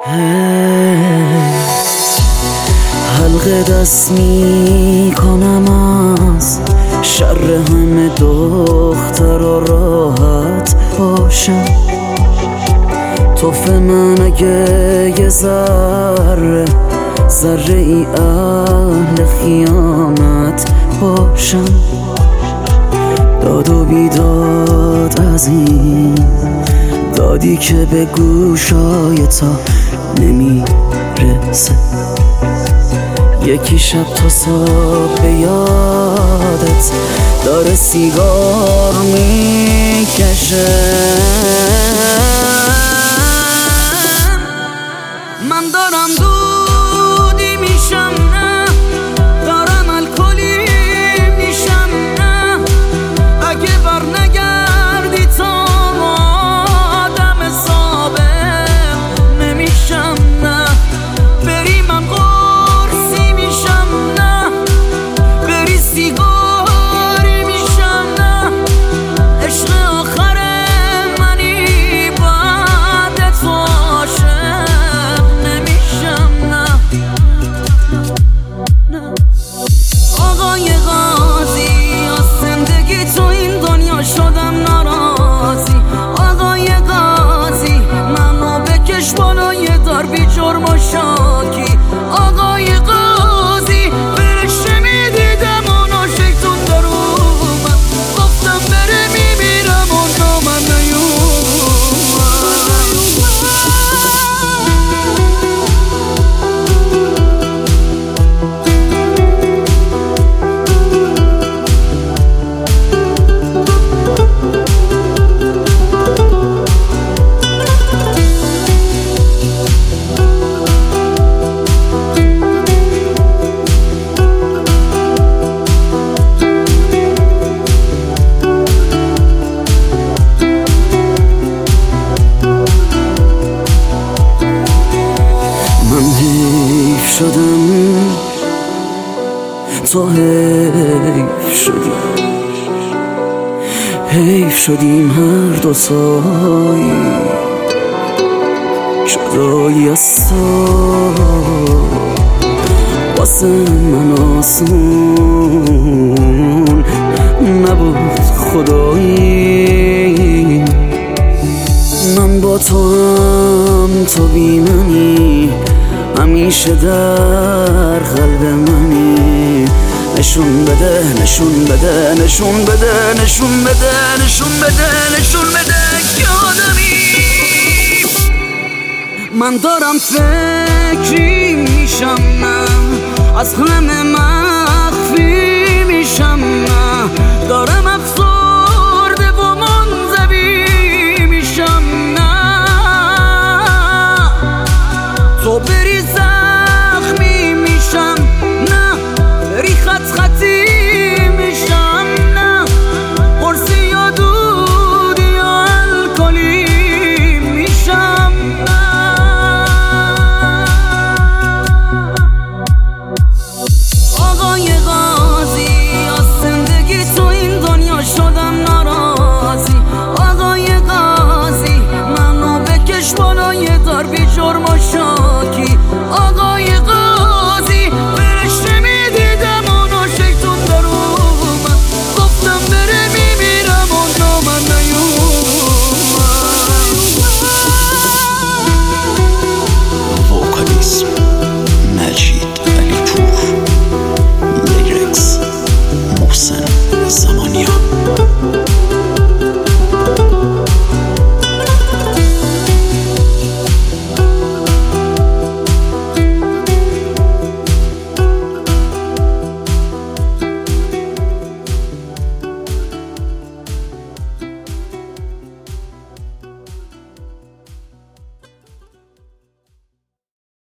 حلقه دست می کنم از شر همه دختر و راحت باشم. توف من اگه یه ذره ای اهل خیانت باشم. داد و بیداد از این دادی که به گوشای تا نمیرسه. یکی شب تا صبح به یادت داره سیگار میکشه. من دارم دودی میشم، نه دارم الکلی میشم، نه اگه بر نگردی تا آدم سابق نمیشم، نه بری من قرصی میشم، نه بری سیگاری میشم، نه عشق آخر منی بعد تو عاشق نمیشم، نه آقای قاضی از زندگی تو این دنیا شدم ناراضی. آقای قاضی منو بکش بالای در بی جرم و شاکی. آقای قاضی فرشته میدیدم اونو شیطون در اومد، گفتم بره میمیرم اونو من شدم تو حیف شدی، حیف شدیم هر دو تایی. جدایی از تو واسه من آسون نبود خدایی. من با تو هم تو بی منی، همیشه در قلب منی. نشون بده نشون بده نشون بده نشون بده نشون بده نشون بده که آدمی. من دارم فکری میشم، نه از همه مخفی میشم، نه دارم افسرده و منزوی میشم، نه تو بری زخمی میشم، نه بری خطی میشم، نه قرصی یا دودی یا الکلی میشم، نه آقای قاضی از زندگی تو این دنیا شدم ناراضی. آقای قاضی منو بکش بالای در بی جرم و شاکی. آقای قاضی فرشته میدیدم اونو شیطون در اومد، گفتم بره میمیرم اونو من وکالیسم مجید علی پور، لیریکس محسن